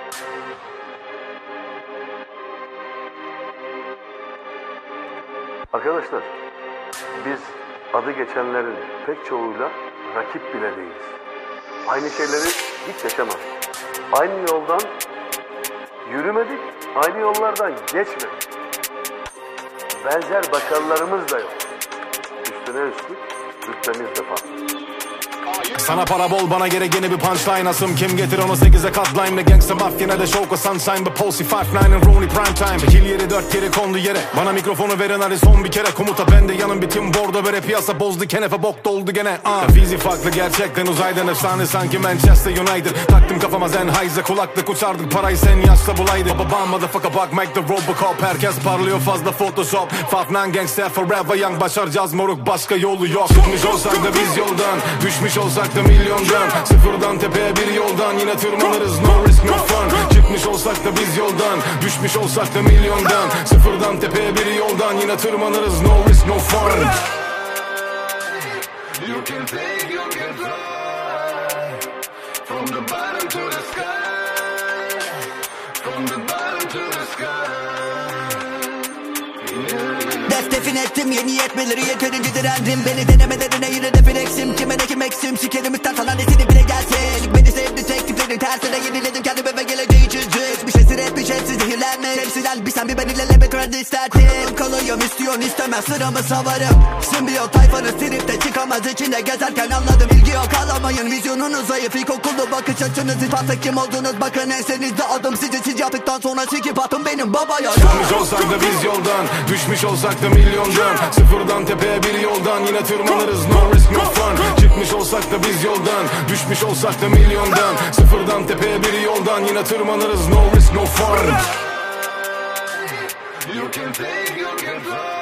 Arkadaşlar, biz adı geçenlerin pek çoğuyla rakip bile değiliz. Aynı şeyleri hiç yaşamadık. Aynı yoldan yürümedik, aynı yollardan geçmedik. Benzer başarılarımız da yok. Üstüne üstlük rütbemiz de farklı. Sana para bol, bana gerek yeni bir punchline. Asım kim getir onu 8'e katlayayım. Ne gangsta mafyana de şovka sunshine. But Posey 5-9'ın Rooney prime time. Kill yeri 4 kere kondu yere. Bana mikrofonu verin hadi son bir kere. Komuta bende, yanım bitim bordo bere. Piyasa bozdu kenefe, bok doldu gene. Fizi farklı gerçekten, uzaydan efsane sanki Manchester United. Taktım kafama Sennheiser, kulaklık uçardık parayı sen yaşla bulaydı. Baba motherfucker bak Mike the Robocop. Herkes parlıyor fazla Photoshop. 5-9 gangster forever young. Başaracağız moruk, başka yolu yok. Çıkmış olsak da biz yoldan, düşmüş olsak da milyondan. Sıfırdan tepeye bir yoldan, yine tırmanırız no risk no fun. Çıkmış olsak da biz yoldan, düşmüş olsak da milyondan. Sıfırdan tepeye bir yoldan, yine tırmanırız no risk no fun. You can take, you can fly from the bottom to the sky, from the bottom to the sky. Defin ettim yeni yetmeleri, yeterince direndim. Beni denemelerine yine de flexim. Kime ne kim eksim, sikerim ister sana nesini bile gelsin. Beni sevdi tekliflerin tersine yeniledim kendime ve geleceği çizeceğiz. Bir şeysi rap bir şeysi zehirlenme. Hepsinden bir sen bir ben ilerleme trendi isterdim. Kalıyorum istiyorsun istemez sıramı savarım. Simbiyot tayfanı sirip de çıkamaz içinde gezerken anladım. İlgi yok alamayın, vizyonunuz zayıf. İlkokulu bakış açınız ispatla kim oldunuz. Bakın ensenizde adım sizi, siz yaptıktan sonra sikip atın benim babaya. Çıkmış olsak da biz yoldan, düşmüş olsak da milyondan. Sıfırdan tepeye bir yoldan, yine tırmanırız no risk no fun. Çıkmış olsak da biz yoldan, düşmüş olsak da milyondan. Sıfırdan tepeye bir yoldan, yine tırmanırız no risk no fun. You can take, you can fly